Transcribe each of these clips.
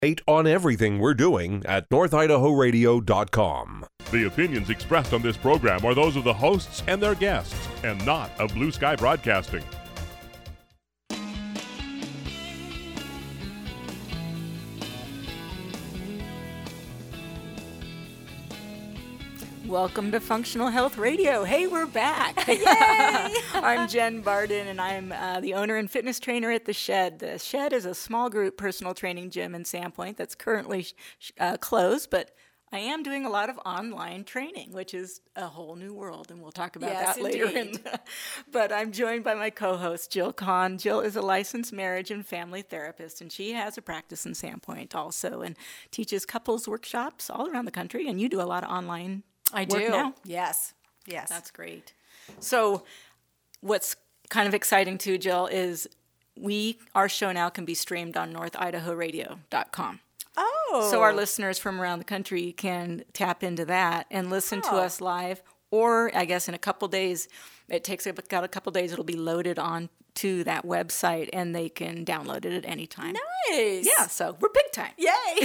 On everything we're doing at NorthIdahoRadio.com. The opinions expressed on this program are those of the hosts and their guests, and not of Blue Sky Broadcasting. Welcome to Functional Health Radio. Hey, we're back. Yay! I'm Jen Barden, and I'm the owner and fitness trainer at The Shed. The Shed is a small group personal training gym in Sandpoint that's currently closed, but I am doing a lot of online training, which is a whole new world, and we'll talk about that later. But I'm joined by my co-host, Jill Kahn. Jill is a licensed marriage and family therapist, and she has a practice in Sandpoint also and teaches couples workshops all around the country, and you do a lot of online I work do. now. Yes. That's great. So what's kind of exciting too, Jill, is our show now can be streamed on NorthIdahoRadio.com. Oh. So our listeners from around the country can tap into that and listen to us live. Or I guess in a couple days, it takes about a couple days, it'll be loaded on to that website and they can download it at any time. Nice. Yeah, so we're big time. Yay.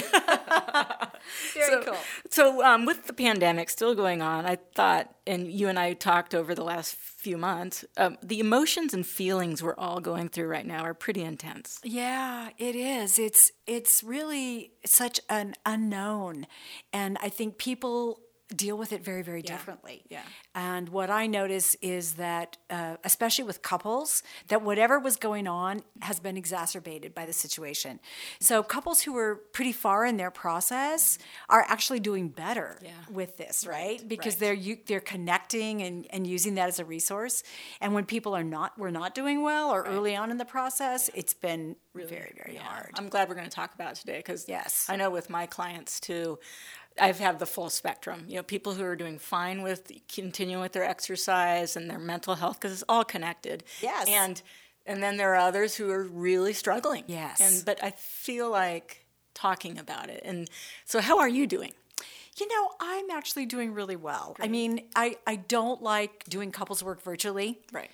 Very cool. So with the pandemic still going on, I thought, and you and I talked over the last few months, the emotions and feelings we're all going through right now are pretty intense. Yeah, it is. It's really such an unknown. And I think people deal with it very, very differently. Yeah. And what I notice is that, especially with couples, that whatever was going on has been exacerbated by the situation. So couples who are pretty far in their process are actually doing better with this, right? Because they're connecting and using that as a resource. And when people were not doing well or early on in the process, it's been really, very, very hard. I'm glad we're going to talk about it today because Yes. I know with my clients too, I've had the full spectrum. You know, people who are doing fine with continuing with their exercise and their mental health because it's all connected. Yes. And then there are others who are really struggling. Yes. But I feel like talking about it. And so how are you doing? You know, I'm actually doing really well. Great. I mean, I don't like doing couples work virtually. Right.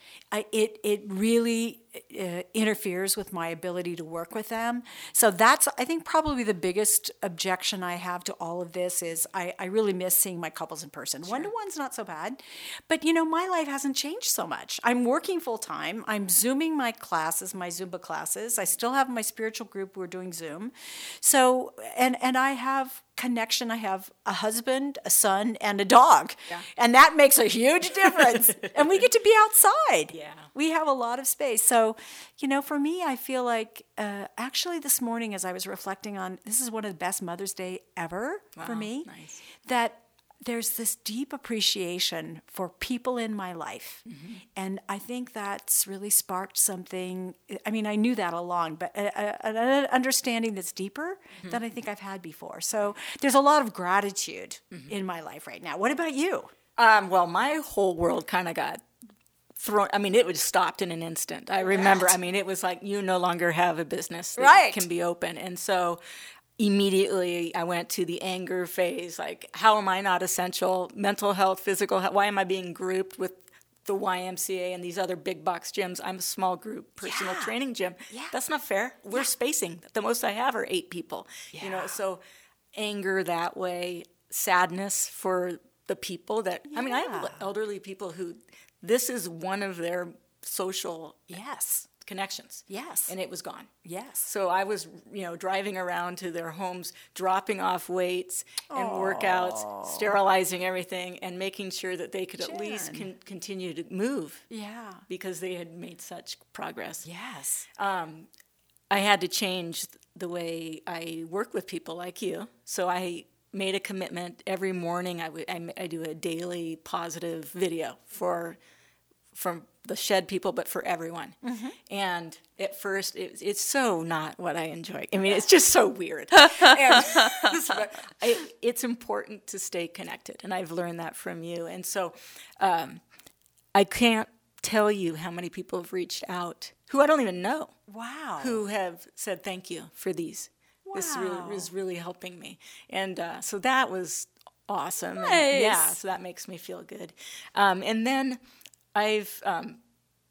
It really interferes with my ability to work with them. So that's, I think, probably the biggest objection I have to all of this is I really miss seeing my couples in person. Sure. One-to-one's not so bad. But, you know, my life hasn't changed so much. I'm working full-time. I'm Zooming my classes, my Zumba classes. I still have my spiritual group. We're doing Zoom. So, and I have connection. I have a husband, a son, and a dog. Yeah. And that makes a huge difference. And we get to be outside. Yeah. We have a lot of space. So, you know, for me, I feel like actually this morning as I was reflecting on, this is one of the best Mother's Day ever for me, that there's this deep appreciation for people in my life. Mm-hmm. And I think that's really sparked something. I mean, I knew that all along, but an understanding that's deeper than I think I've had before. So there's a lot of gratitude in my life right now. What about you? Well, my whole world kind of got thrown. I mean, it was stopped in an instant. I remember, I mean, it was like you no longer have a business that can be open. And so immediately I went to the anger phase, like, how am I not essential? Mental health, physical health, why am I being grouped with the YMCA and these other big box gyms? I'm a small group personal training gym. Yeah. That's not fair. We're spacing. The most I have are 8 people. Yeah. You know, so anger that way, sadness for the people that, I mean, I have elderly people who this is one of their social connections. Yes. And it was gone. Yes. So I was, you know, driving around to their homes, dropping off weights and workouts, sterilizing everything, and making sure that they could at least continue to move. Yeah. Because they had made such progress. Yes. I had to change the way I work with people like you. So I made a commitment every morning. I do a daily positive video from the Shed people, but for everyone. Mm-hmm. And at first, it's so not what I enjoy. I mean, it's just so weird. It's important to stay connected, and I've learned that from you. And so I can't tell you how many people have reached out who I don't even know. Wow. Who have said thank you for these. Wow. This is really helping me. And so that was awesome. Nice. And so that makes me feel good. And then I've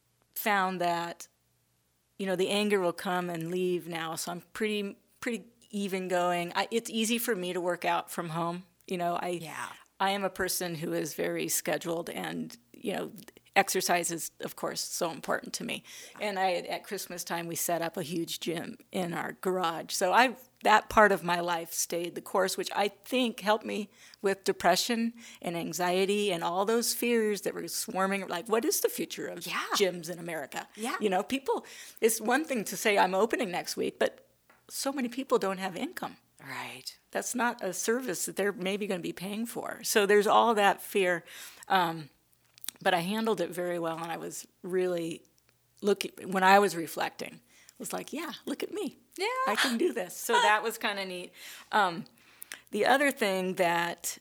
found that, you know, the anger will come and leave now. So I'm pretty even going, it's easy for me to work out from home. I am a person who is very scheduled, and, exercise is, of course, so important to me. And at Christmas time, we set up a huge gym in our garage. So that part of my life stayed the course, which I think helped me with depression and anxiety and all those fears that were swarming. Like, what is the future of gyms in America? Yeah. People, it's one thing to say I'm opening next week, but so many people don't have income. Right. That's not a service that they're maybe going to be paying for. So there's all that fear. But I handled it very well, and I was really when I was reflecting, I was like, yeah, look at me. Yeah. I can do this. So that was kind of neat. The other thing that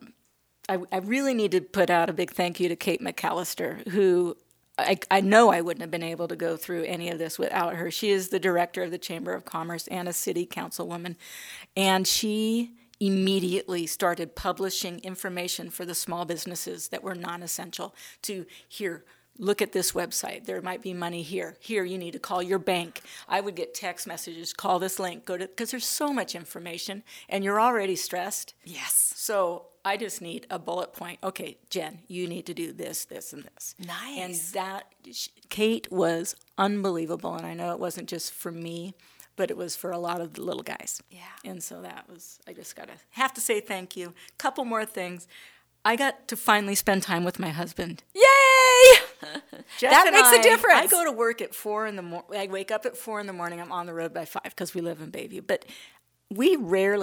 I really need to put out a big thank you to Kate McAllister, who I know I wouldn't have been able to go through any of this without her. She is the director of the Chamber of Commerce and a city councilwoman, and she immediately started publishing information for the small businesses that were non-essential to look at this website. There might be money here. Here, you need to call your bank. I would get text messages, call this link, because there's so much information, and you're already stressed. Yes. So I just need a bullet point. Okay, Jen, you need to do this, this, and this. Nice. And Kate was unbelievable, and I know it wasn't just for me, but it was for a lot of the little guys. Yeah. And so I just have to say thank you. Couple more things. I got to finally spend time with my husband. Yay! That makes a difference. I go to work at 4 in the morning. I wake up at 4 in the morning. I'm on the road by 5 because we live in Bayview. But we've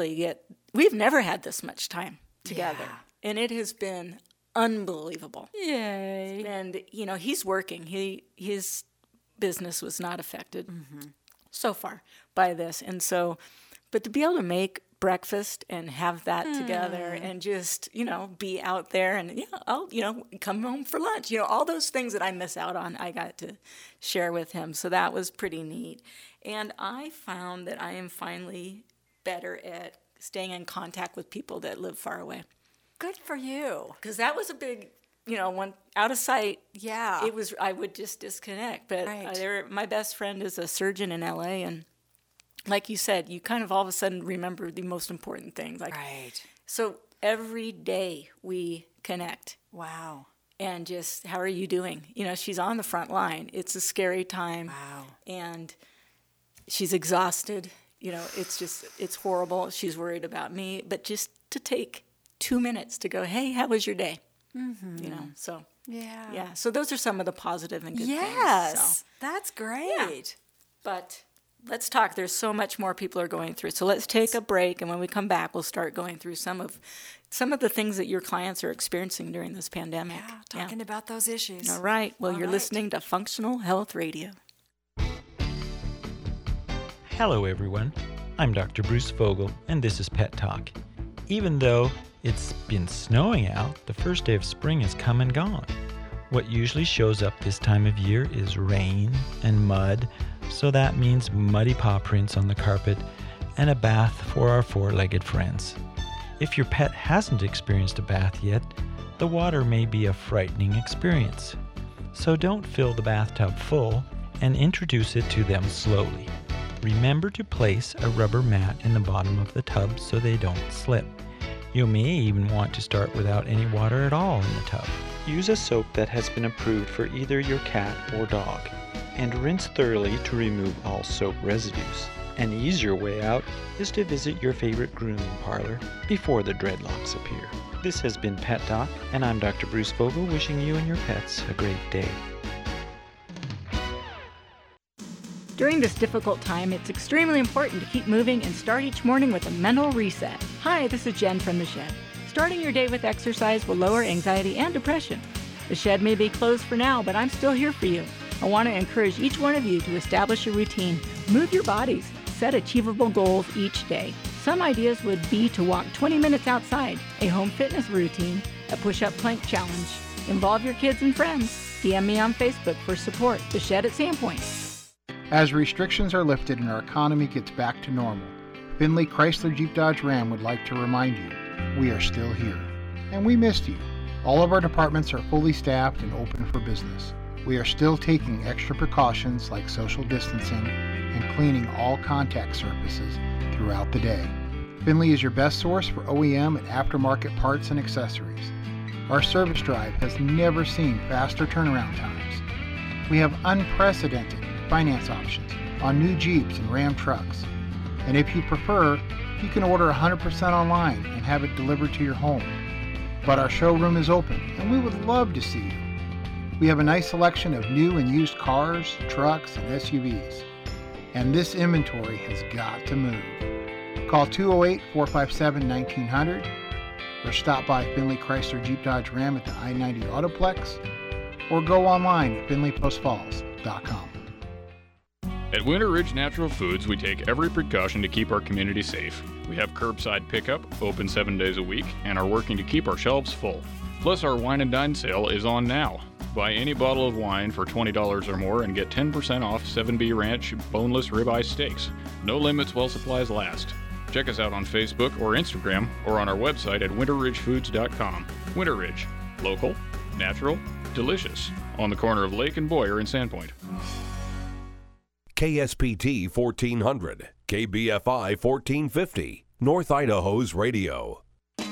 never had this much time together. Yeah. And it has been unbelievable. Yay. And, he's working. His business was not affected so far by this. And so, but to be able to make breakfast and have that together and just, be out there and, I'll, come home for lunch. All those things that I miss out on, I got to share with him. So that was pretty neat. And I found that I am finally better at staying in contact with people that live far away. Good for you. Because that was a big, when out of sight, yeah, I would just disconnect. But right. My best friend is a surgeon in LA, and like you said, you kind of all of a sudden remember the most important things. Right. So every day we connect. Wow. And just, how are you doing? She's on the front line. It's a scary time. Wow. And she's exhausted. It's horrible. She's worried about me. But just to take 2 minutes to go, hey, how was your day? Mm-hmm. So. Yeah. Yeah. So those are some of the positive and good things. Yes. So. That's great. Yeah. But let's talk. There's so much more people are going through. So let's take a break, and when we come back, we'll start going through some of the things that your clients are experiencing during this pandemic. Yeah, talking about those issues. All right. Well, you're listening to Functional Health Radio. Hello, everyone. I'm Dr. Bruce Vogel, and this is Pet Talk. Even though it's been snowing out, the first day of spring has come and gone. What usually shows up this time of year is rain and mud, so that means muddy paw prints on the carpet and a bath for our four-legged friends. If your pet hasn't experienced a bath yet, the water may be a frightening experience. So don't fill the bathtub full and introduce it to them slowly. Remember to place a rubber mat in the bottom of the tub so they don't slip. You may even want to start without any water at all in the tub. Use a soap that has been approved for either your cat or dog, and rinse thoroughly to remove all soap residues. An easier way out is to visit your favorite grooming parlor before the dreadlocks appear. This has been Pet Talk, and I'm Dr. Bruce Vogel, wishing you and your pets a great day. During this difficult time, it's extremely important to keep moving and start each morning with a mental reset. Hi, this is Jen from The Shed. Starting your day with exercise will lower anxiety and depression. The Shed may be closed for now, but I'm still here for you. I want to encourage each one of you to establish a routine. Move your bodies. Set achievable goals each day. Some ideas would be to walk 20 minutes outside, a home fitness routine, a push-up plank challenge. Involve your kids and friends. DM me on Facebook for support. The Shed at Sandpoint. As restrictions are lifted and our economy gets back to normal, Findlay Chrysler Jeep Dodge Ram would like to remind you, we are still here. And we missed you. All of our departments are fully staffed and open for business. We are still taking extra precautions like social distancing, and cleaning all contact surfaces throughout the day. Finley is your best source for OEM and aftermarket parts and accessories. Our service drive has never seen faster turnaround times. We have unprecedented finance options on new Jeeps and Ram trucks. And if you prefer, you can order 100% online and have it delivered to your home. But our showroom is open and we would love to see you. We have a nice selection of new and used cars, trucks, and SUVs. And this inventory has got to move. Call 208-457-1900 or stop by Finley Chrysler Jeep Dodge Ram at the I-90 Autoplex or go online at finleypostfalls.com. At Winter Ridge Natural Foods, we take every precaution to keep our community safe. We have curbside pickup, open 7 days a week, and are working to keep our shelves full. Plus, our Wine and Dine sale is on now. Buy any bottle of wine for $20 or more and get 10% off 7B Ranch boneless ribeye steaks. No limits while supplies last. Check us out on Facebook or Instagram or on our website at winterridgefoods.com. Winter Ridge. Local, natural, delicious. On the corner of Lake and Boyer in Sandpoint. KSPT 1400, KBFI 1450, North Idaho's radio.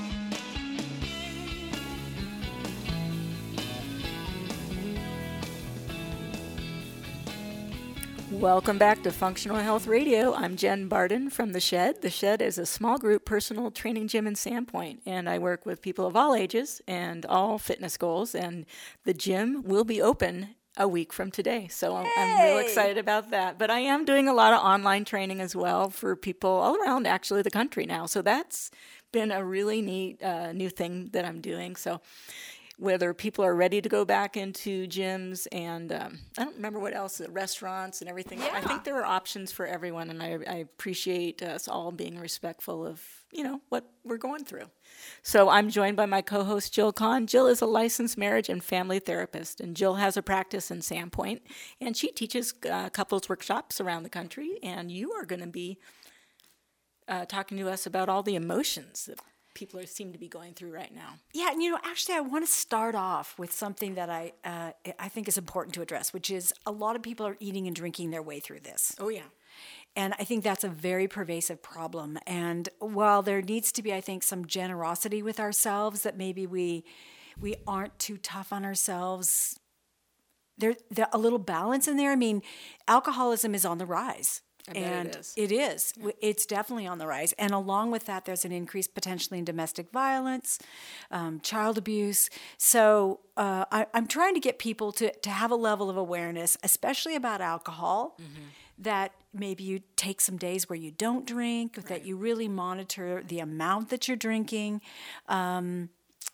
Welcome back to Functional Health Radio. I'm Jen Barden from The Shed. The Shed is a small group personal training gym in Sandpoint, and I work with people of all ages and all fitness goals, and the gym will be open a week from today. So I'm real excited about that. But I am doing a lot of online training as well for people all around actually the country now. So that's been a really neat new thing that I'm doing. So whether people are ready to go back into gyms and I don't remember what else, restaurants and everything. Yeah. I think there are options for everyone, and I appreciate us all being respectful of, what we're going through. So I'm joined by my co-host, Jill Kahn. Jill is a licensed marriage and family therapist, and Jill has a practice in Sandpoint, and she teaches couples workshops around the country, and you are going to be talking to us about all the emotions that people seem to be going through right now. Yeah, and actually I want to start off with something that I think is important to address, which is a lot of people are eating and drinking their way through this. Oh, yeah. And I think that's a very pervasive problem. And while there needs to be, I think, some generosity with ourselves, that maybe we aren't too tough on ourselves, there's a little balance in there. I mean, alcoholism is on the rise. And it is. Yeah. It's definitely on the rise. And along with that, there's an increase potentially in domestic violence, child abuse. So I'm trying to get people to have a level of awareness, especially about alcohol, that maybe you take some days where you don't drink, right, that you really monitor the amount that you're drinking. And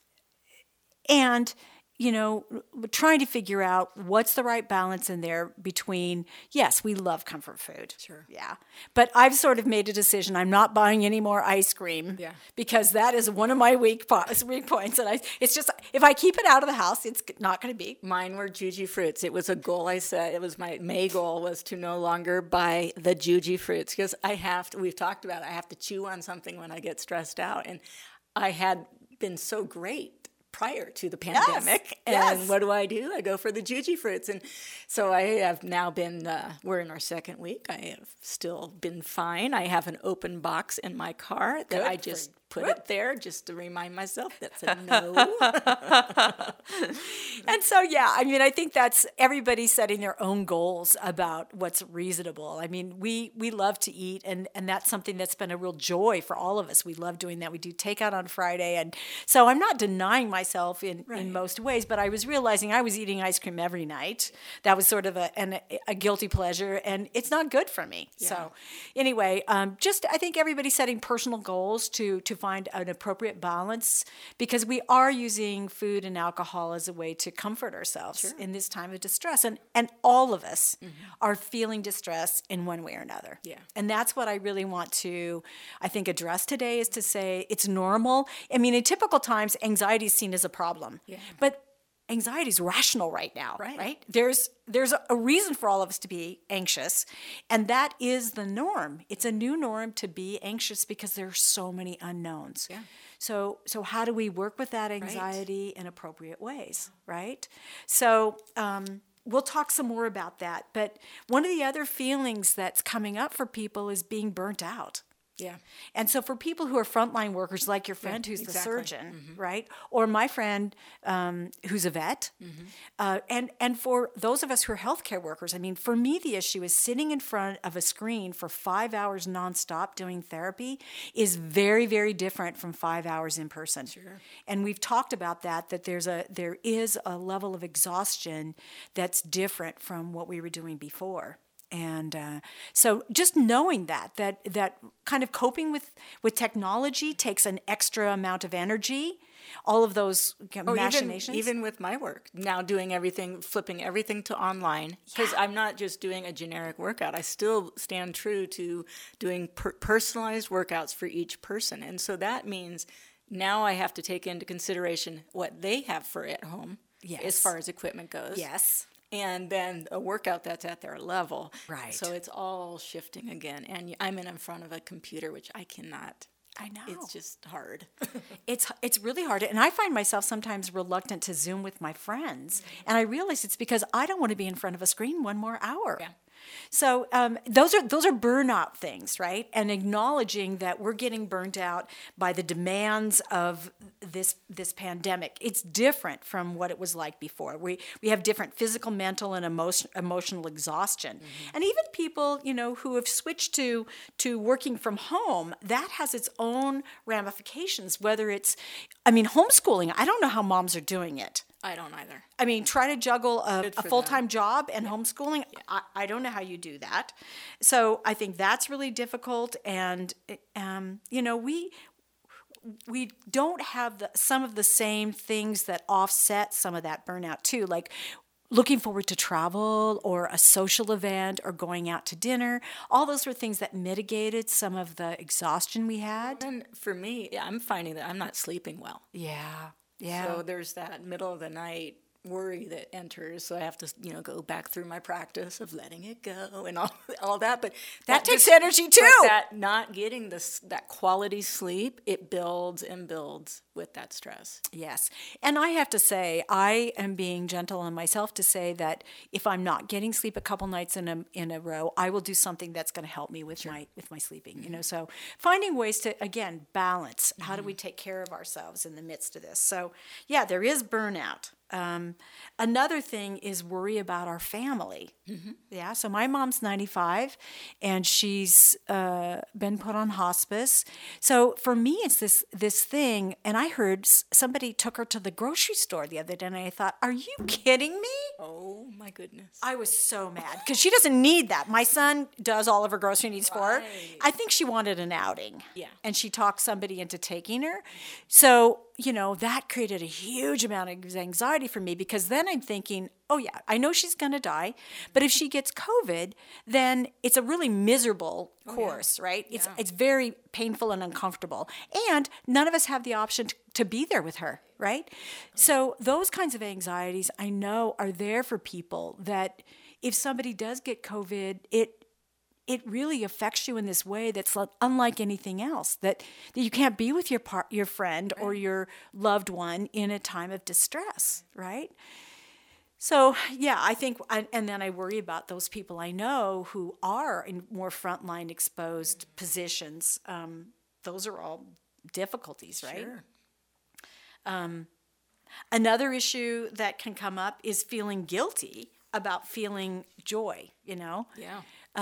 trying to figure out what's the right balance in there between, yes, we love comfort food. Sure. Yeah. But I've sort of made a decision. I'm not buying any more ice cream. Yeah. Because that is one of my weak points. And it's just, if I keep it out of the house, it's not going to be. Mine were Juji fruits. It was a goal I set. It was my May goal was to no longer buy the Juji fruits, because we've talked about it, I have to chew on something when I get stressed out. And I had been so great prior to the pandemic. Yes. And what do? I go for the Juji fruits. And so I have now been, we're in our second week. I have still been fine. I have an open box in my car that I just put it there just to remind myself that's a no. And so, I think that's everybody setting their own goals about what's reasonable. I mean, we love to eat, and that's something that's been a real joy for all of us. We love doing that. We do takeout on Friday. And so I'm not denying myself in most ways, but I was realizing I was eating ice cream every night. That was sort of a guilty pleasure, and it's not good for me. Yeah. So anyway, I think everybody setting personal goals to find an appropriate balance, because we are using food and alcohol as a way to comfort ourselves in this time of distress. And all of us are feeling distress in one way or another. Yeah. And that's what I really want to, I think, address today, is to say it's normal. I mean, in typical times, anxiety is seen as a problem. Yeah. But anxiety is rational right now, right? There's a reason for all of us to be anxious, and that is the norm. It's a new norm to be anxious because there are so many unknowns. Yeah. So how do we work with that anxiety in appropriate ways, right? So we'll talk some more about that. But one of the other feelings that's coming up for people is being burnt out. Yeah. And so for people who are frontline workers, like your friend who's the surgeon, right? Or my friend who's a vet, and for those of us who are healthcare workers, I mean, for me, the issue is sitting in front of a screen for 5 hours nonstop doing therapy is very, very different from 5 hours in person. Sure. And we've talked about that there is a level of exhaustion that's different from what we were doing before. And so just knowing that kind of coping with technology takes an extra amount of energy, all of those machinations. Even with my work, now doing everything, flipping everything to online, because I'm not just doing a generic workout. I still stand true to doing personalized workouts for each person. And so that means now I have to take into consideration what they have for at home as far as equipment goes. Yes. And then a workout that's at their level. Right. So it's all shifting again. And I'm in front of a computer, which I cannot. I know. It's just hard. It's really hard. And I find myself sometimes reluctant to Zoom with my friends. And I realize it's because I don't want to be in front of a screen one more hour. Yeah. So those are burnout things, right? And acknowledging that we're getting burnt out by the demands of this pandemic. It's different from what it was like before. We have different physical, mental, and emotional exhaustion. And even people, who have switched to working from home, that has its own ramifications. Whether it's, homeschooling. I don't know how moms are doing it. I don't either. Try to juggle a full-time job and homeschooling. Yeah. I don't know how you do that. So I think that's really difficult. And, we don't have some of the same things that offset some of that burnout too, like looking forward to travel or a social event or going out to dinner. All those were things that mitigated some of the exhaustion we had. And for me, I'm finding that I'm not sleeping well. Yeah. Yeah. So there's that middle of the night worry that enters. So I have to, go back through my practice of letting it go and all that. But that takes energy too. But that not getting that quality sleep, it builds and builds with that stress. Yes. And I have to say, I am being gentle on myself to say that if I'm not getting sleep a couple nights in a row, I will do something that's going to help me with my sleeping. So finding ways to, again, balance. How do we take care of ourselves in the midst of this? So yeah, there is burnout. Another thing is worry about our family. Yeah. So my mom's 95 and she's been put on hospice. So for me, it's this thing. And I heard somebody took her to the grocery store the other day and I thought, are you kidding me? Oh my goodness. I was so mad because she doesn't need that. My son does all of her grocery needs for her. I think she wanted an outing. Yeah. And she talked somebody into taking her. So, that created a huge amount of anxiety for me because then I'm thinking, oh yeah, I know she's going to die, but if she gets COVID, then it's a really miserable course, right? Yeah. It's very painful and uncomfortable. And none of us have the option to be there with her, right? So those kinds of anxieties I know are there for people that if somebody does get COVID, it really affects you in this way that's unlike anything else, that you can't be with your friend or your loved one in a time of distress, right? So, yeah, I think, and then I worry about those people I know who are in more frontline exposed positions. Those are all difficulties, right? Sure. Another issue that can come up is feeling guilty about feeling joy, Yeah.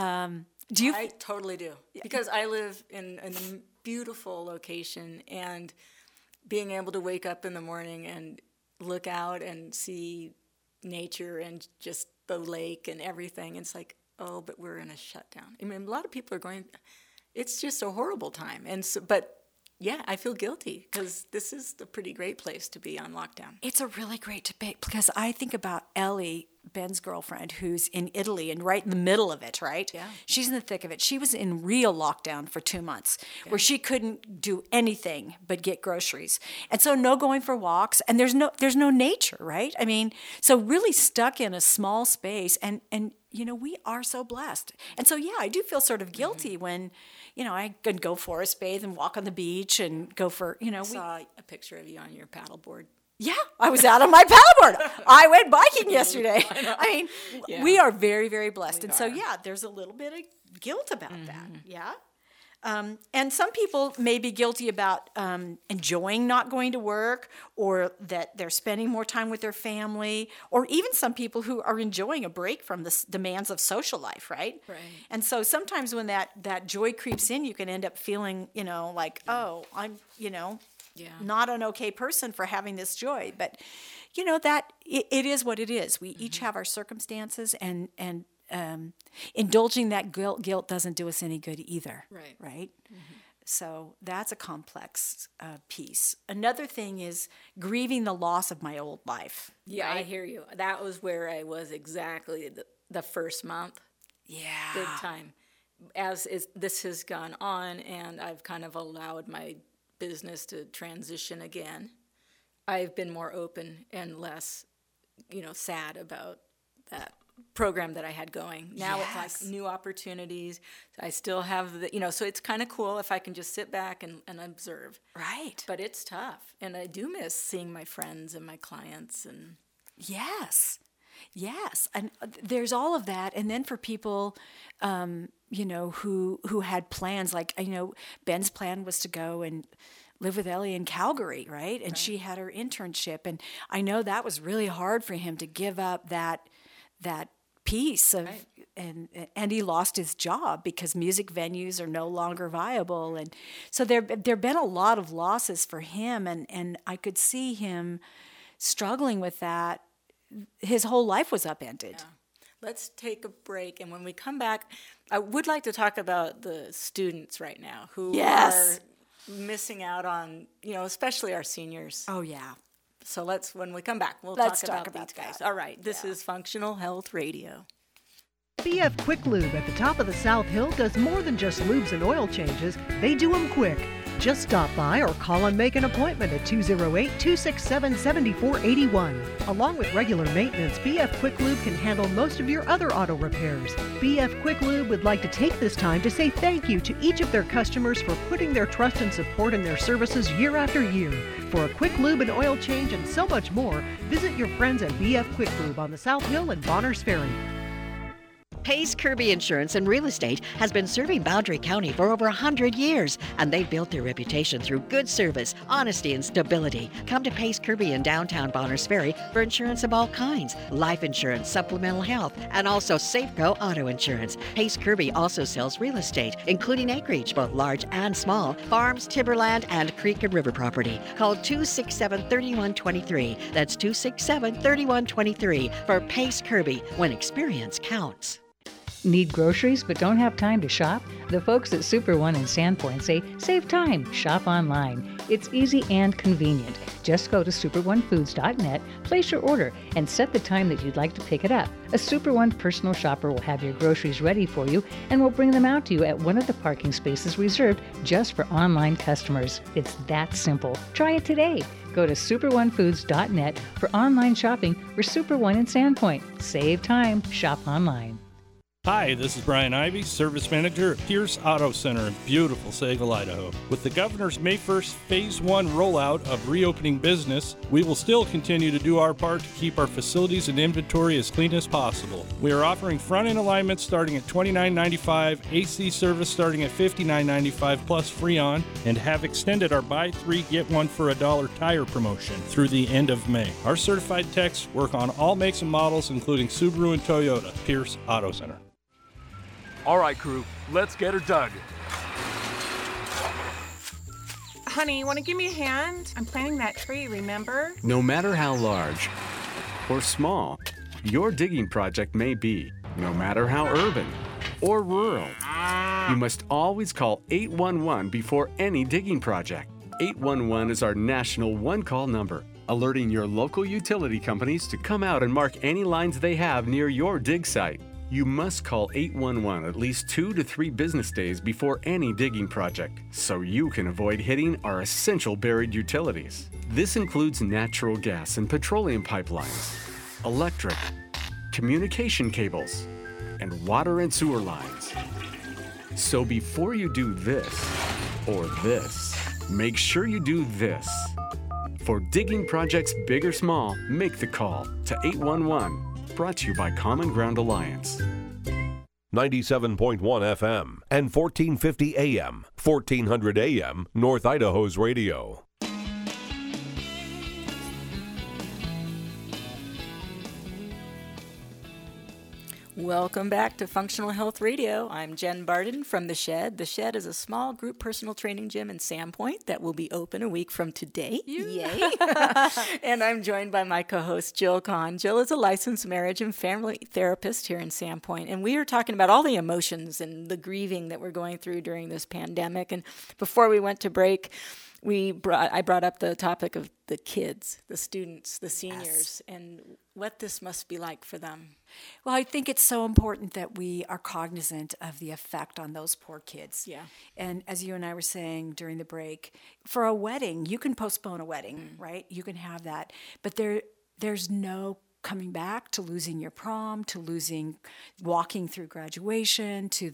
I totally do. Because I live in a beautiful location and being able to wake up in the morning and look out and see nature and just the lake and everything. It's like, oh, but we're in a shutdown. A lot of people are going, it's just a horrible time. And so, but yeah, I feel guilty because this is a pretty great place to be on lockdown. It's a really great debate because I think about Ellie, Ben's girlfriend, who's in Italy and right in the middle of it, right? Yeah. She's in the thick of it. She was in real lockdown for 2 months where she couldn't do anything but get groceries. And so no going for walks and there's no nature, right? So really stuck in a small space and we are so blessed. And so, yeah, I do feel sort of guilty when, I could go forest bathe and walk on the beach and go for, I saw a picture of you on your paddleboard. Yeah, I was out on my paddleboard. I went biking yesterday. I mean, we are very, very blessed. And so, there's a little bit of guilt about that. Yeah. And some people may be guilty about enjoying not going to work, or that they're spending more time with their family, or even some people who are enjoying a break from the demands of social life, right? Right. And so sometimes when that joy creeps in, you can end up feeling, like, oh, I'm, not an okay person for having this joy. But, that it is what it is. We each have our circumstances, and indulging that guilt doesn't do us any good either. Right? Mm-hmm. So that's a complex piece. Another thing is grieving the loss of my old life. Yeah, right? I hear you. That was where I was exactly the first month. Yeah. Big time. As this has gone on, and I've kind of allowed my business to transition again, I've been more open and less, sad about that program that I had going. Now it's like new opportunities. I still have so it's kind of cool if I can just sit back and observe. Right. But it's tough. And I do miss seeing my friends and my clients. And Yes. And there's all of that. And then for people, who had plans, like, Ben's plan was to go and live with Ellie in Calgary, right? And she had her internship. And I know that was really hard for him to give up that piece of, and he lost his job because music venues are no longer viable. And so there've been a lot of losses for him, and I could see him struggling with that. His whole life was upended. Yeah. Let's take a break, and when we come back, I would like to talk about the students right now who are missing out on, especially our seniors. Oh, yeah. So when we come back, let's talk about these guys. All right, this is Functional Health Radio. BF Quick Lube at the top of the South Hill does more than just lubes and oil changes. They do them quick. Just stop by or call and make an appointment at 208-267-7481. Along with regular maintenance, BF Quick Lube can handle most of your other auto repairs. BF Quick Lube would like to take this time to say thank you to each of their customers for putting their trust and support in their services year after year. For a quick lube and oil change and so much more, visit your friends at BF Quick Lube on the South Hill and Bonners Ferry. Pace Kirby Insurance and Real Estate has been serving Boundary County for over 100 years, and they've built their reputation through good service, honesty, and stability. Come to Pace Kirby in downtown Bonners Ferry for insurance of all kinds, life insurance, supplemental health, and also Safeco auto insurance. Pace Kirby also sells real estate, including acreage, both large and small, farms, timberland, and creek and river property. Call 267-3123. That's 267-3123 for Pace Kirby, when experience counts. Need groceries but don't have time to shop? The folks at Super One in Sandpoint say, save time, shop online. It's easy and convenient. Just go to superonefoods.net, place your order, and set the time that you'd like to pick it up. A Super One personal shopper will have your groceries ready for you and will bring them out to you at one of the parking spaces reserved just for online customers. It's that simple. Try it today. Go to superonefoods.net for online shopping for Super One in Sandpoint. Save time, shop online. Hi, this is Brian Ivey, Service Manager at Pierce Auto Center in beautiful Sagal, Idaho. With the Governor's May 1st Phase 1 rollout of reopening business, we will still continue to do our part to keep our facilities and inventory as clean as possible. We are offering front-end alignments starting at $29.95, AC service starting at $59.95 plus Freon, and have extended our buy 3, get 1 for $1 tire promotion through the end of May. Our certified techs work on all makes and models, including Subaru and Toyota. Pierce Auto Center. All right, crew, let's get her dug. Honey, you want to give me a hand? I'm planting that tree, remember? No matter how large or small your digging project may be, no matter how urban or rural, you must always call 811 before any digging project. 811 is our national one-call number, alerting your local utility companies to come out and mark any lines they have near your dig site. You must call 811 at least 2 to 3 business days before any digging project, so you can avoid hitting our essential buried utilities. This includes natural gas and petroleum pipelines, electric, communication cables, and water and sewer lines. So before you do this or this, make sure you do this. For digging projects big or small, make the call to 811. Brought to you by Common Ground Alliance. 97.1 FM and 1450 AM, 1400 AM, North Idaho's radio. Welcome back to Functional Health Radio. I'm Jen Barden from The Shed. The Shed is a small group personal training gym in Sandpoint that will be open a week from today. Yay! And I'm joined by my co-host, Jill Kahn. Jill is a licensed marriage and family therapist here in Sandpoint, and we are talking about all the emotions and the grieving that we're going through during this pandemic. And before we went to break, I brought up the topic of the kids, the students, the seniors, and what this must be like for them. Well, I think it's so important that we are cognizant of the effect on those poor kids. Yeah. And as you and I were saying during the break, for a wedding, you can postpone a wedding, right? You can have that. But there's no coming back to losing your prom, to losing walking through graduation, to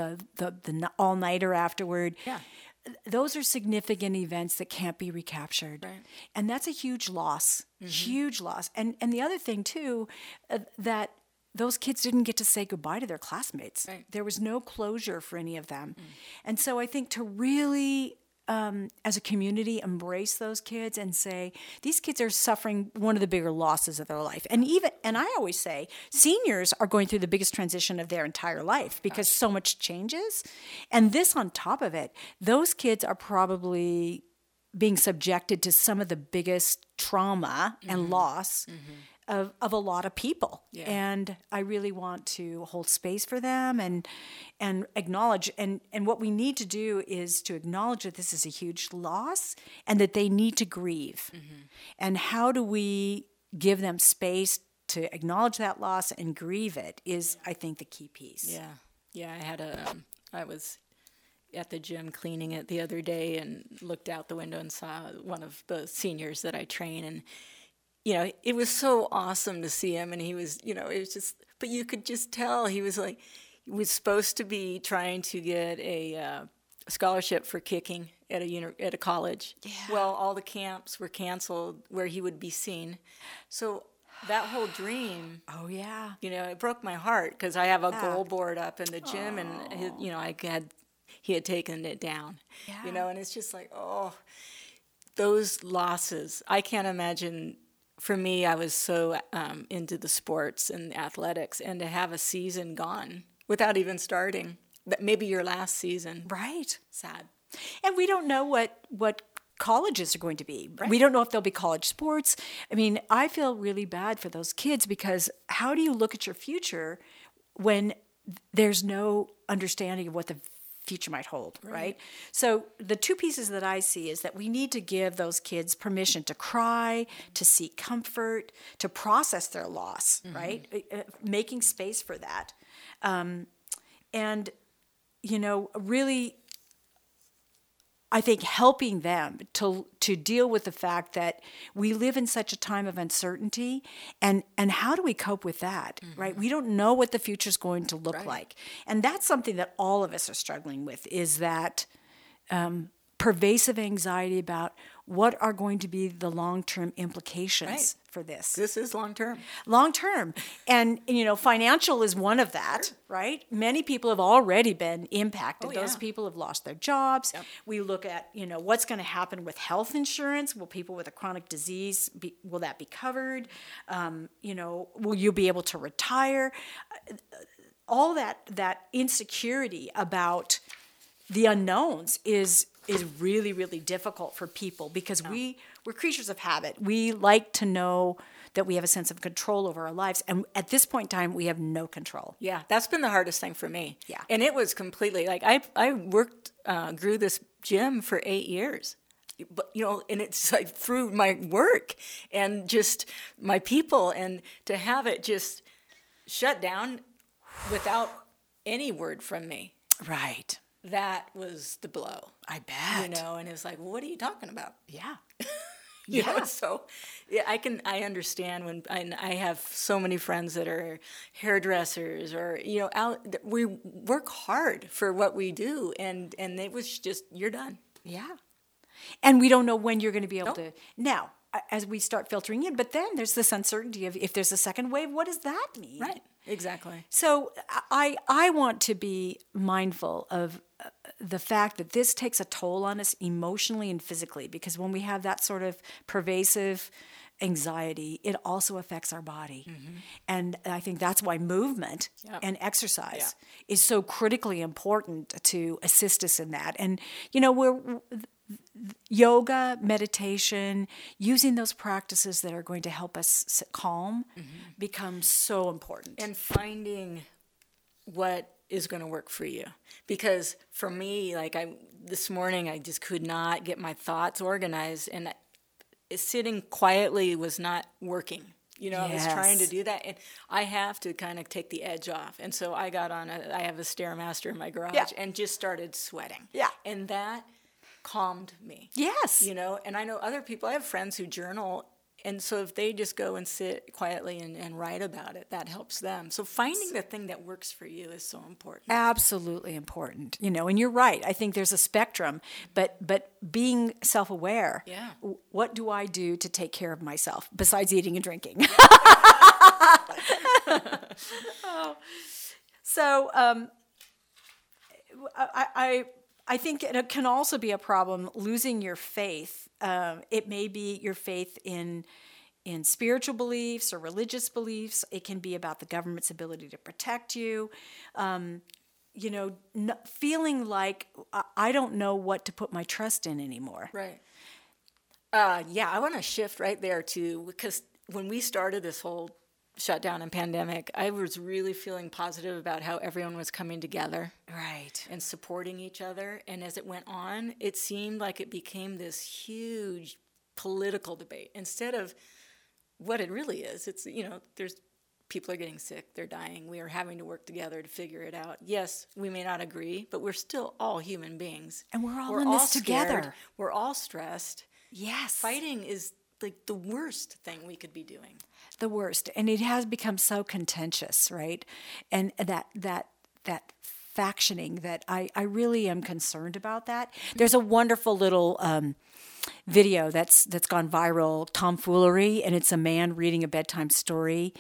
the all-nighter afterward. Yeah. Those are significant events that can't be recaptured. Right. And that's a huge loss, huge loss. And the other thing, too, that those kids didn't get to say goodbye to their classmates. Right. There was no closure for any of them. And so I think to really, as a community, embrace those kids and say, these kids are suffering one of the bigger losses of their life. And I always say, seniors are going through the biggest transition of their entire life because so much changes. And this on top of it, those kids are probably being subjected to some of the biggest trauma and loss of a lot of people. Yeah. And I really want to hold space for them and acknowledge. And what we need to do is to acknowledge that this is a huge loss and that they need to grieve. And how do we give them space to acknowledge that loss and grieve it is, I think, the key piece. Yeah. Yeah, I was at the gym cleaning it the other day and looked out the window and saw one of the seniors that I train, and it was so awesome to see him, and he was, it was just, but you could just tell he was supposed to be trying to get a scholarship for kicking at a college. Yeah. Well, all the camps were canceled where he would be seen. So that whole dream. Oh yeah. It broke my heart because I have a goal board up in the gym, and he had taken it down. Yeah. And it's just like, those losses. I can't imagine. For me, I was so into the sports and athletics, and to have a season gone without even starting, maybe your last season. Right. Sad. And we don't know what colleges are going to be. Right. We don't know if there'll be college sports. I mean, I feel really bad for those kids because how do you look at your future when there's no understanding of what the future might hold, right? So the two pieces that I see is that we need to give those kids permission to cry, to seek comfort, to process their loss, right? Making space for that. And, really, I think helping them to deal with the fact that we live in such a time of uncertainty, and how do we cope with that, right? We don't know what the future is going to look like. And that's something that all of us are struggling with, is that pervasive anxiety about what are going to be the long-term implications for this. This is long-term. Long-term. And, financial is one of that, right? Many people have already been impacted. Those people have lost their jobs. Yep. We look at, what's going to happen with health insurance. Will people with a chronic disease, will that be covered? Will you be able to retire? All that insecurity about the unknowns is really, really difficult for people because we're creatures of habit. We like to know that we have a sense of control over our lives. And at this point in time, we have no control. Yeah, that's been the hardest thing for me. Yeah. And it was completely, I worked, grew this gym for 8 years. But, and it's like through my work and just my people, and to have it just shut down without any word from me. Right. That was the blow. I bet. And it was like, well, what are you talking about? Yeah. So I understand when I have so many friends that are hairdressers or, we work hard for what we do, and it was just, you're done. Yeah. And we don't know when you're going to be able to. Now, as we start filtering in. But then there's this uncertainty of if there's a second wave, what does that mean? Right. Exactly. So I want to be mindful of the fact that this takes a toll on us emotionally and physically, because when we have that sort of pervasive anxiety, it also affects our body. Mm-hmm. And I think that's why movement and exercise is so critically important to assist us in that. And, we're yoga, meditation, using those practices that are going to help us calm becomes so important. And finding what is going to work for you. Because for me, this morning, I just could not get my thoughts organized, and sitting quietly was not working. I was trying to do that, and I have to kind of take the edge off. And so I got on I have a Stairmaster in my garage and just started sweating. Yeah. And that calmed me. Yes. And I know other people, I have friends who journal, and so if they just go and sit quietly and write about it, that helps them. So finding the thing that works for you is so important. Absolutely important. And you're right. I think there's a spectrum, but being self-aware. Yeah. What do I do to take care of myself besides eating and drinking? So I think it can also be a problem losing your faith. It may be your faith in spiritual beliefs or religious beliefs. It can be about the government's ability to protect you. Feeling like I don't know what to put my trust in anymore. Right. I want to shift right there too, because when we started this whole shutdown and pandemic, I was really feeling positive about how everyone was coming together. Right. And supporting each other. And as it went on, it seemed like it became this huge political debate instead of what it really is. It's, there's people are getting sick, they're dying. We are having to work together to figure it out. Yes, we may not agree, but we're still all human beings. And we're all in this together. We're all stressed. Yes. Fighting is like the worst thing we could be doing. The worst. And it has become so contentious, right? And that factioning that I really am concerned about that. There's a wonderful little video that's gone viral, Tomfoolery, and it's a man reading a bedtime story.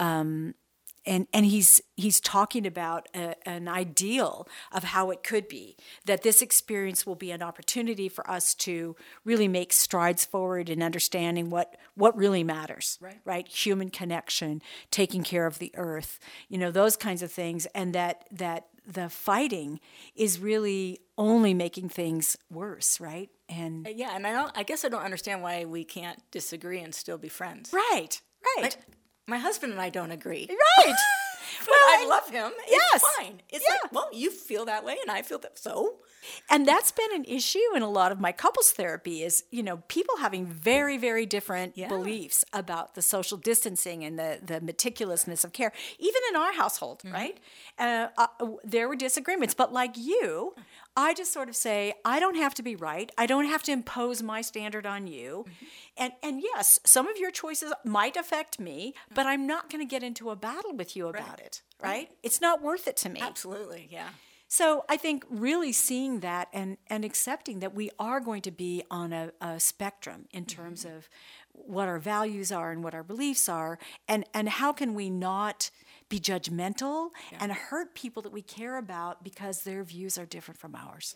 And he's talking about an ideal of how it could be, that this experience will be an opportunity for us to really make strides forward in understanding what really matters, right? Human connection, taking care of the earth, those kinds of things, and that the fighting is really only making things worse, right? And and I guess I don't understand why we can't disagree and still be friends. Right. My husband and I don't agree. Right. Well, I love him. Yes. It's fine. It's like, well, you feel that way and I feel that. So? And that's been an issue in a lot of my couples therapy is, people having very, very different beliefs about the social distancing and the meticulousness of care, even in our household, right? There were disagreements. But like you, I just sort of say, I don't have to be right. I don't have to impose my standard on you. And yes, some of your choices might affect me, but I'm not going to get into a battle with you about it, right? It's not worth it to me. Absolutely, yeah. So I think really seeing that and accepting that we are going to be on a spectrum in terms of what our values are and what our beliefs are, and how can we not be judgmental and hurt people that we care about because their views are different from ours.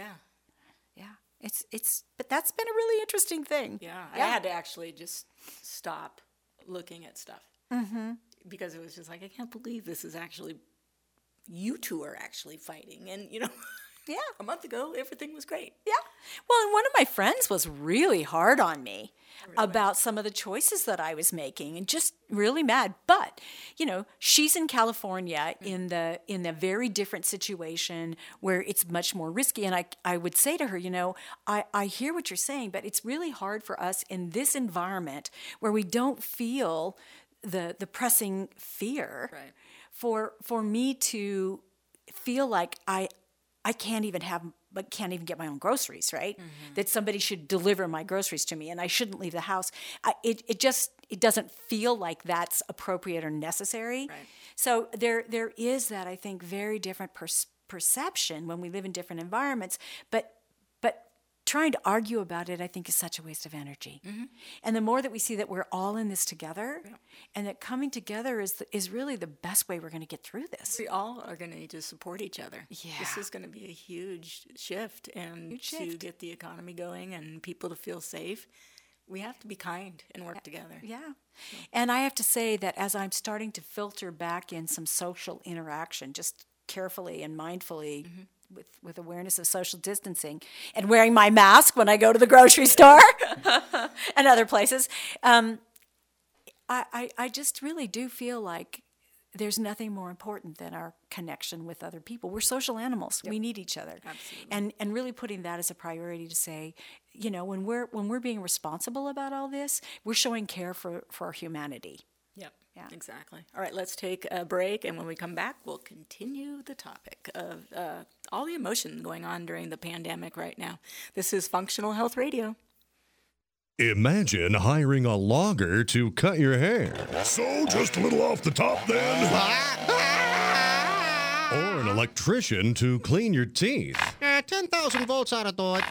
But that's been a really interesting thing. I had to actually just stop looking at stuff because it was just like, I can't believe this is actually, you two are actually fighting. And, a month ago, everything was great. Yeah. Well, and one of my friends was really hard on me about some of the choices that I was making and just really mad. But, she's in California in a very different situation where it's much more risky. And I would say to her, I hear what you're saying, but it's really hard for us in this environment where we don't feel the pressing fear for me to feel like I can't even get my own groceries, right? That somebody should deliver my groceries to me and I shouldn't leave the house. It doesn't feel like that's appropriate or necessary. Right. So there is that, I think, very different perception when we live in different environments. But trying to argue about it, I think, is such a waste of energy. And the more that we see that we're all in this together, and that coming together is really the best way we're going to get through this. We all are going to need to support each other. Yeah. This is going to be a huge shift, and to get the economy going and people to feel safe, we have to be kind and work together. Yeah. And I have to say that as I'm starting to filter back in some social interaction, just carefully and mindfully, with awareness of social distancing and wearing my mask when I go to the grocery store and other places, I just really do feel like there's nothing more important than our connection with other people. We're social animals. We need each other. Absolutely. And really putting that as a priority to say, you know, when we're being responsible about all this, we're showing care for our humanity. Yeah, exactly. All right, let's take a break, and when we come back, we'll continue the topic of all the emotion going on during the pandemic right now. This is Functional Health Radio. Imagine hiring a logger to cut your hair. So, just a little off the top then? Or an electrician to clean your teeth. 10,000 volts out of door.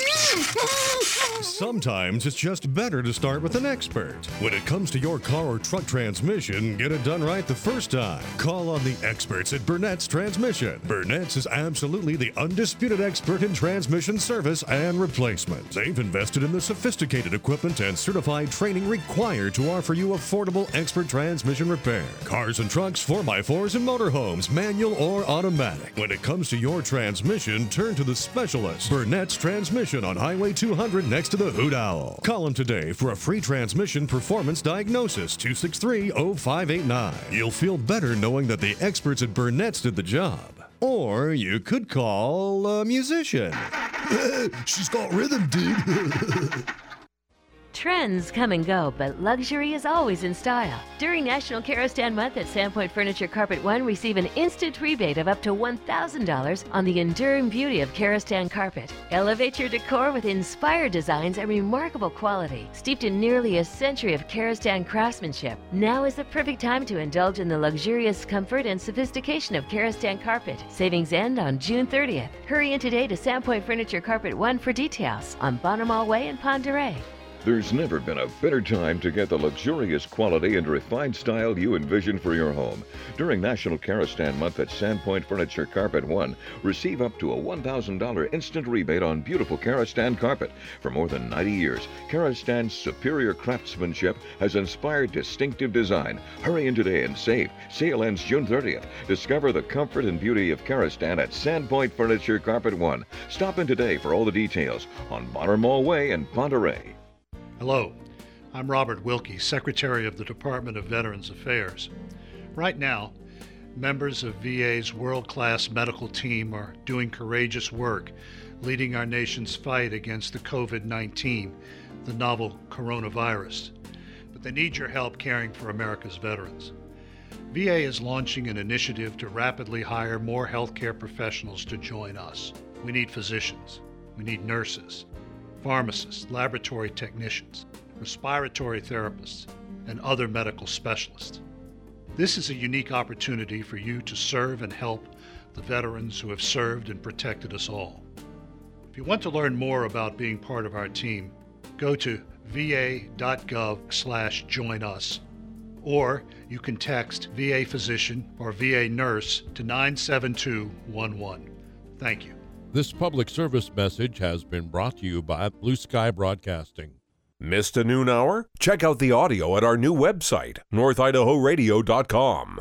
Sometimes it's just better to start with an expert. When it comes to your car or truck transmission, get it done right the first time. Call on the experts at Burnett's Transmission. Burnett's is absolutely the undisputed expert in transmission service and replacement. They've invested in the sophisticated equipment and certified training required to offer you affordable expert transmission repair. Cars and trucks, 4x4s and motorhomes, manual or automatic. When it comes to your transmission, turn to the specialist. Burnett's Transmission on Highway 200 next to the Hoot Owl. Call them today for a free transmission performance diagnosis, 263-0589. You'll feel better knowing that the experts at Burnett's did the job. Or you could call a musician. She's got rhythm, dude. Trends come and go, but luxury is always in style. During National Kerostan Month at Sandpoint Furniture Carpet One, receive an instant rebate of up to $1,000 on the enduring beauty of Kerostan carpet. Elevate your decor with inspired designs and remarkable quality, steeped in nearly a century of Kerostan craftsmanship. Now is the perfect time to indulge in the luxurious comfort and sophistication of Kerostan carpet. Savings end on June 30th. Hurry in today to Sandpoint Furniture Carpet One for details on Bonham Way in Pend Oreille. There's never been a better time to get the luxurious quality and refined style you envision for your home. During National Kerostan Month at Sandpoint Furniture Carpet One, receive up to a $1,000 instant rebate on beautiful Kerostan carpet. For more than 90 years, Kerostan's superior craftsmanship has inspired distinctive design. Hurry in today and save. Sale ends June 30th. Discover the comfort and beauty of Kerostan at Sandpoint Furniture Carpet One. Stop in today for all the details on Bonham Way in Pend Oreille. Hello, I'm Robert Wilkie, Secretary of the Department of Veterans Affairs. Right now, members of VA's world-class medical team are doing courageous work, leading our nation's fight against the COVID-19, the novel coronavirus. But they need your help caring for America's veterans. VA is launching an initiative to rapidly hire more healthcare professionals to join us. We need physicians, we need nurses, pharmacists, laboratory technicians, respiratory therapists, and other medical specialists. This is a unique opportunity for you to serve and help the veterans who have served and protected us all. If you want to learn more about being part of our team, go to va.gov/join us, or you can text VA physician or VA nurse to 97211. Thank you. This public service message has been brought to you by Blue Sky Broadcasting. Missed a noon hour? Check out the audio at our new website, northidahoradio.com.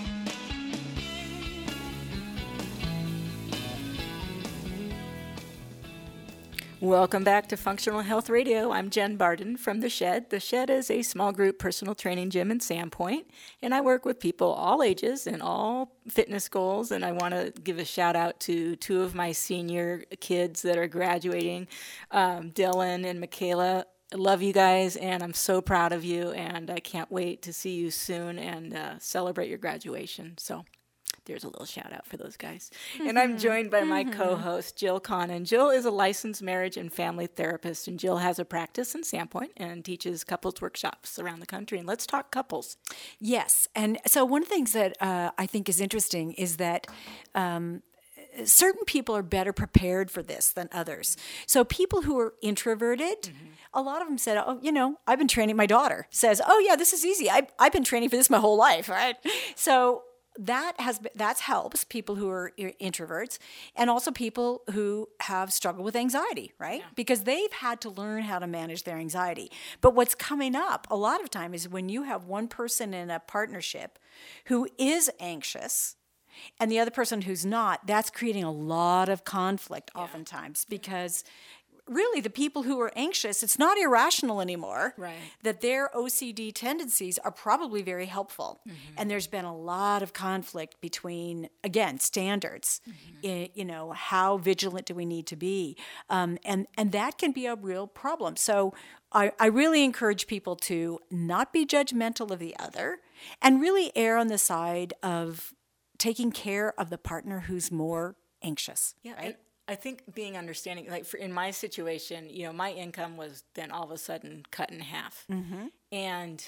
Welcome back to Functional Health Radio. I'm Jen Barden from The Shed. The Shed is a small group personal training gym in Sandpoint, and I work with people all ages and all fitness goals, and I want to give a shout out to two of my senior kids that are graduating, Dylan and Michaela. I love you guys, and I'm so proud of you, and I can't wait to see you soon and celebrate your graduation. So there's a little shout out for those guys. And I'm joined by my co-host, Jill Connon. Jill is a licensed marriage and family therapist, and Jill has a practice in Sandpoint and teaches couples workshops around the country. And let's talk couples. Yes. And so one of the things that I think is interesting is that certain people are better prepared for this than others. So people who are introverted, a lot of them said, oh, I've been training. My daughter says, oh yeah, this is easy. I've been training for this my whole life, right? So that helps people who are introverts, and also people who have struggled with anxiety, right? Yeah. Because they've had to learn how to manage their anxiety. But what's coming up a lot of time is when you have one person in a partnership who is anxious and the other person who's not, that's creating a lot of conflict oftentimes, because really the people who are anxious, it's not irrational anymore. Right. That their OCD tendencies are probably very helpful. And there's been a lot of conflict between, again, standards. How vigilant do we need to be? And that can be a real problem. So I really encourage people to not be judgmental of the other and really err on the side of taking care of the partner who's more anxious. Yeah, right? I think being understanding, like in my situation, my income was then all of a sudden cut in half. And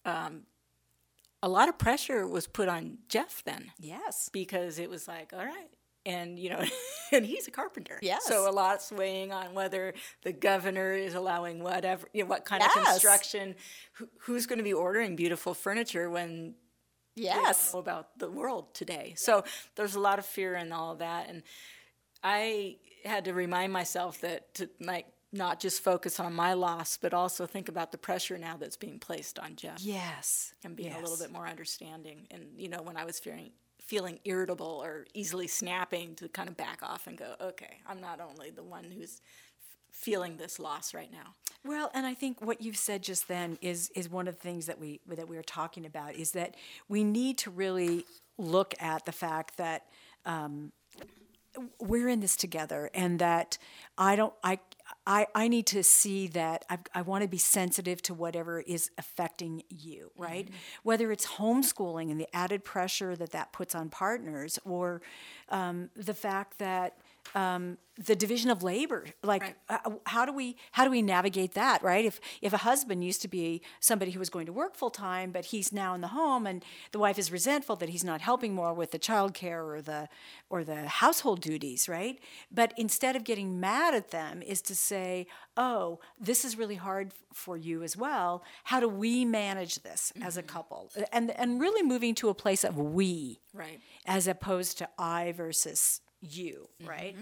a lot of pressure was put on Jeff then. Yes. Because it was like, all right. And, and he's a carpenter. Yes. So a lot's weighing on whether the governor is allowing whatever, what kind of construction, who's going to be ordering beautiful furniture when they don't know about the world today. So there's a lot of fear in all of that. And I had to remind myself that to not just focus on my loss, but also think about the pressure now that's being placed on Jeff. Yes. And being a little bit more understanding. And, when I was feeling irritable or easily snapping, to kind of back off and go, okay, I'm not only the one who's feeling this loss right now. Well, and I think what you've said just then is one of the things that we were talking about, is that we need to really look at the fact that we're in this together, and that I need to see that I want to be sensitive to whatever is affecting you, right? Whether it's homeschooling and the added pressure that puts on partners, or the fact that the division of labor, how do we navigate that, right? If a husband used to be somebody who was going to work full time, but he's now in the home, and the wife is resentful that he's not helping more with the childcare or the household duties, right? But instead of getting mad at them, is to say, oh, this is really hard for you as well. How do we manage this as a couple? And really moving to a place of we, right, as opposed to I versus you, right?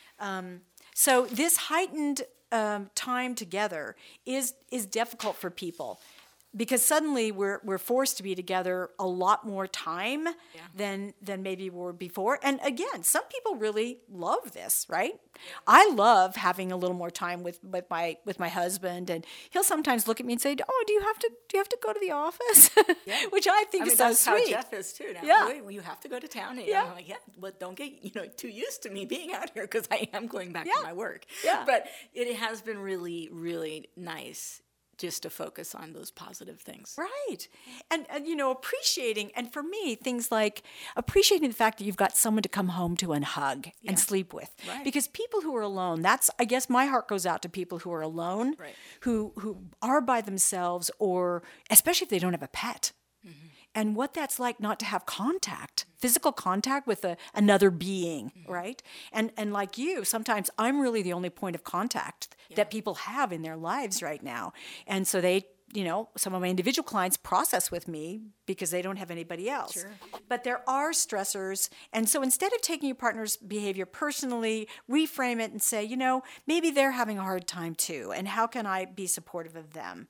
So this heightened time together is difficult for people, because suddenly we're forced to be together a lot more time than maybe we were before. And again, some people really love this, right? I love having a little more time with my husband, and he'll sometimes look at me and say, "Oh, do you have to go to the office?" Which I think is so that's sweet. How Jeff is too. Now, really, you have to go to town. And I'm like, but don't get too used to me being out here, because I am going back to my work. Yeah. But it has been really, really nice just to focus on those positive things. Right. And appreciating, and for me, things like appreciating the fact that you've got someone to come home to and hug and sleep with. Right. Because people who are alone, I guess my heart goes out to people who are alone, who are by themselves, or especially if they don't have a pet. And what that's like not to have physical contact with another being, right? And like you, sometimes I'm really the only point of contact that people have in their lives right now. And so they, some of my individual clients process with me because they don't have anybody else. Sure. But there are stressors. And so instead of taking your partner's behavior personally, reframe it and say, maybe they're having a hard time too. And how can I be supportive of them?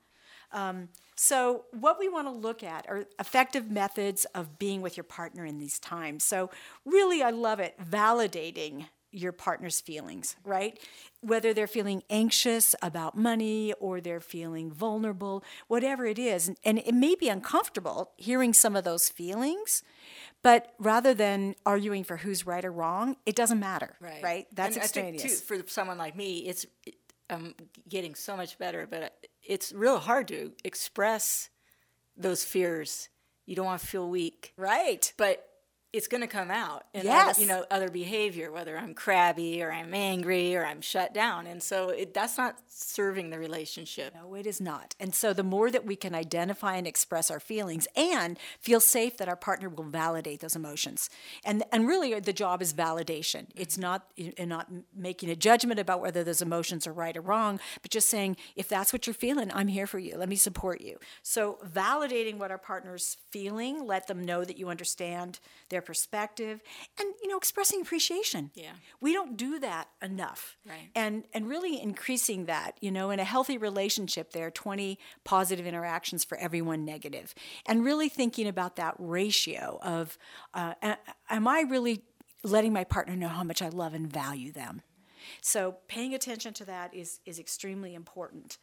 So what we want to look at are effective methods of being with your partner in these times. So really, I love it, validating your partner's feelings, right? Whether they're feeling anxious about money or they're feeling vulnerable, whatever it is. And it may be uncomfortable hearing some of those feelings, but rather than arguing for who's right or wrong, it doesn't matter, right? That's extraneous. I think, too, for someone like me, it's getting so much better, but it's real hard to express those fears. You don't want to feel weak. Right. But it's going to come out in Yes. other behavior, whether I'm crabby or I'm angry or I'm shut down. And so that's not serving the relationship. No, it is not. And so the more that we can identify and express our feelings and feel safe that our partner will validate those emotions. And really the job is validation. It's not making a judgment about whether those emotions are right or wrong, but just saying, if that's what you're feeling, I'm here for you. Let me support you. So validating what our partner's feeling, let them know that you understand their perspective, and expressing appreciation. Yeah. We don't do that enough. Right. And really increasing that, in a healthy relationship, there are 20 positive interactions for every one negative. And really thinking about that ratio of, am I really letting my partner know how much I love and value them? So paying attention to that is extremely important.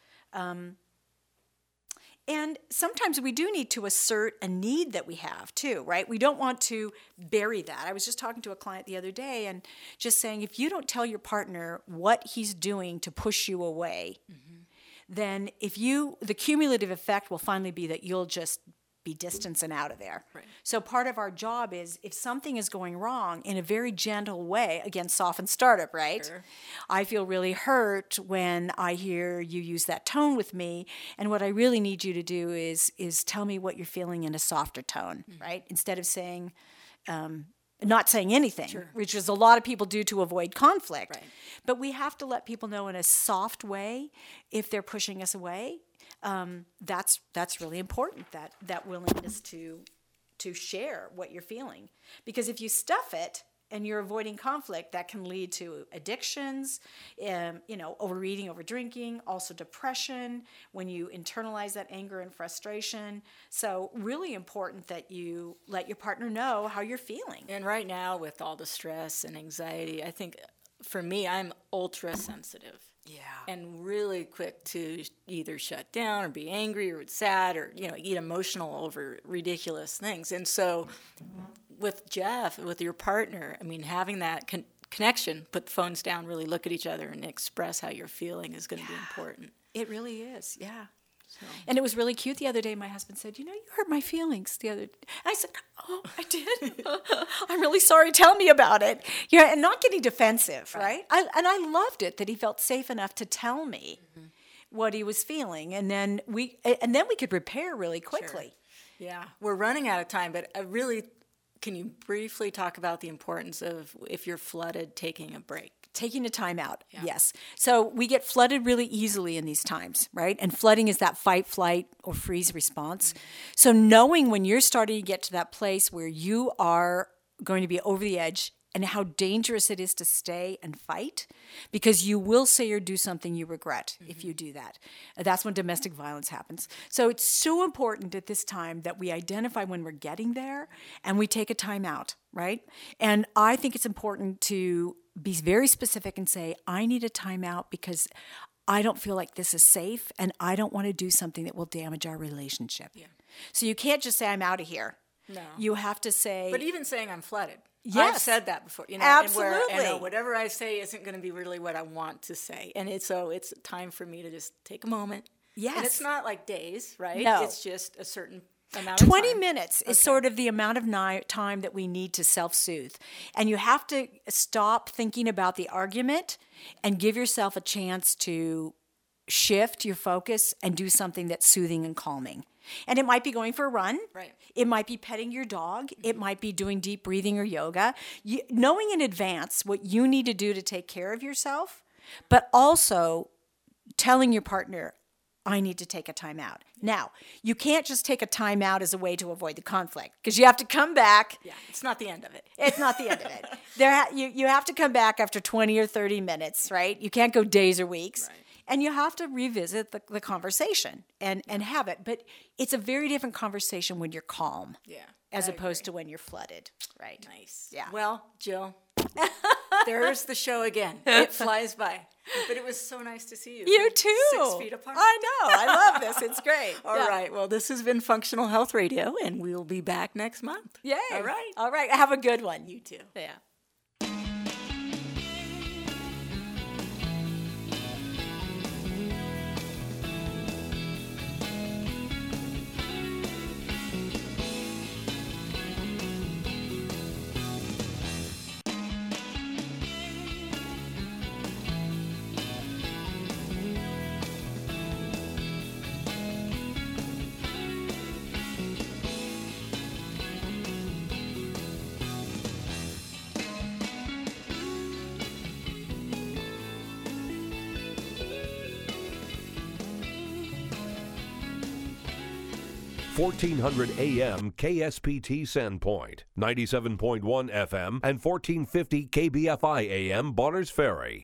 And sometimes we do need to assert a need that we have too, right? We don't want to bury that. I was just talking to a client the other day and just saying, if you don't tell your partner what he's doing to push you away, then the cumulative effect will finally be that you'll just be distanced and out of there. Right. So part of our job is, if something is going wrong, in a very gentle way, again, soften startup, right? Sure. I feel really hurt when I hear you use that tone with me, and what I really need you to do is tell me what you're feeling in a softer tone, right? Instead of saying, not saying anything, Sure. which is a lot of people do to avoid conflict. Right. But we have to let people know in a soft way if they're pushing us away. That's really important, that willingness to share what you're feeling. Because if you stuff it and you're avoiding conflict, that can lead to addictions, overeating, overdrinking, also depression, when you internalize that anger and frustration. So really important that you let your partner know how you're feeling. And right now, with all the stress and anxiety, I think for me, I'm ultra sensitive. Yeah. And really quick to either shut down or be angry or sad or, get emotional over ridiculous things. And so with Jeff, with your partner, having that connection, put the phones down, really look at each other and express how you're feeling is going to be important. It really is, yeah. So. And it was really cute the other day. My husband said, you hurt my feelings the other day. And I said, oh, I did? I'm really sorry. Tell me about it. And not getting defensive, right? I loved it that he felt safe enough to tell me what he was feeling. And then we could repair really quickly. Sure. Yeah. We're running out of time, but can you briefly talk about the importance of, if you're flooded, taking a break? Taking a time out, yes. So we get flooded really easily in these times, right? And flooding is that fight, flight, or freeze response. Mm-hmm. So knowing when you're starting to get to that place where you are going to be over the edge, and how dangerous it is to stay and fight, because you will say or do something you regret if you do that. That's when domestic violence happens. So it's so important at this time that we identify when we're getting there and we take a time out, right? And I think it's important to be very specific and say, I need a time out because I don't feel like this is safe and I don't want to do something that will damage our relationship. Yeah. So you can't just say, I'm out of here. No. You have to say... But even saying I'm flooded. Yes. I've said that before. Absolutely. And whatever I say isn't going to be really what I want to say. And it's time for me to just take a moment. Yes. And it's not like days, right? No. It's just a certain amount of time. 20 minutes is sort of the amount of time that we need to self-soothe. And you have to stop thinking about the argument and give yourself a chance to shift your focus and do something that's soothing and calming. And it might be going for a run. Right. It might be petting your dog. It might be doing deep breathing or yoga. Knowing in advance what you need to do to take care of yourself, but also telling your partner, I need to take a time out. Now, you can't just take a time out as a way to avoid the conflict, because you have to come back. Yeah, it's not the end of it. It's not the end of it. You have to come back after 20 or 30 minutes, right? You can't go days or weeks. Right. And you have to revisit the conversation and have it. But it's a very different conversation when you're calm. Yeah. As opposed to when you're flooded. Right. Nice. Yeah. Well, Jill, there's the show again. It flies by. But it was so nice to see you. You too. 6 feet apart. I know. I love this. It's great. All right. Well, this has been Functional Health Radio, and we'll be back next month. Yay. All right. All right. Have a good one. You too. Yeah. 1400 AM KSPT Sandpoint, 97.1 FM, and 1450 KBFI AM Bonners Ferry.